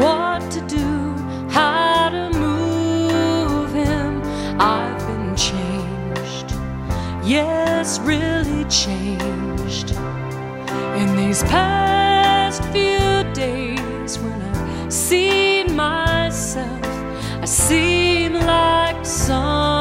what to do, how to move him. I've been changed, yes, really changed in these past few days. When I've seen myself, I seem like some